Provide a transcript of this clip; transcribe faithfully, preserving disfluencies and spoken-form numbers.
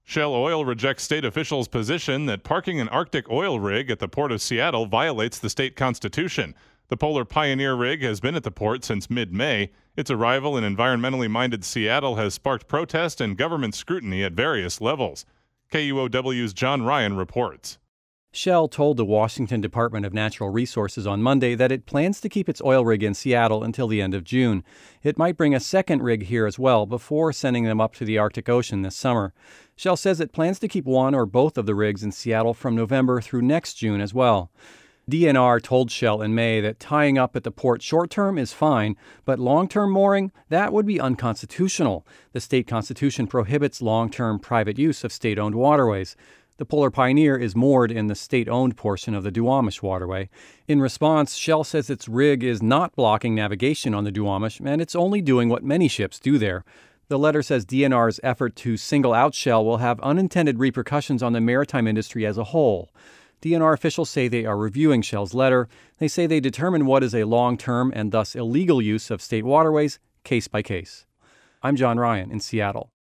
Shell Oil rejects state officials' position that parking an Arctic oil rig at the Port of Seattle violates the state constitution. The Polar Pioneer rig has been at the port since mid-May. Its arrival in environmentally minded Seattle has sparked protest and government scrutiny at various levels. K U O W's John Ryan reports. Shell told the Washington Department of Natural Resources on Monday that it plans to keep its oil rig in Seattle until the end of June. It might bring a second rig here as well before sending them up to the Arctic Ocean this summer. Shell says it plans to keep one or both of the rigs in Seattle from November through next June as well. D N R told Shell in May that tying up at the port short-term is fine, but long-term mooring, that would be unconstitutional. The state constitution prohibits long-term private use of state-owned waterways. The Polar Pioneer is moored in the state-owned portion of the Duwamish waterway. In response, Shell says its rig is not blocking navigation on the Duwamish, and it's only doing what many ships do there. The letter says D N R's effort to single out Shell will have unintended repercussions on the maritime industry as a whole. D N R officials say they are reviewing Shell's letter. They say they determine what is a long-term and thus illegal use of state waterways, case by case. I'm John Ryan in Seattle.